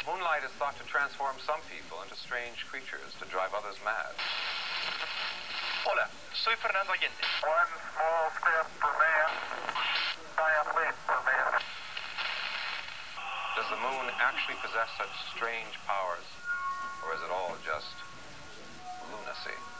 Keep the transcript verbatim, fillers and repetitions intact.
Moonlight is thought to transform some people into strange creatures to drive others mad. Hola, soy Fernando Allende. One small step for man, giant leap for man. Does the moon actually possess such strange powers, or is it all just lunacy?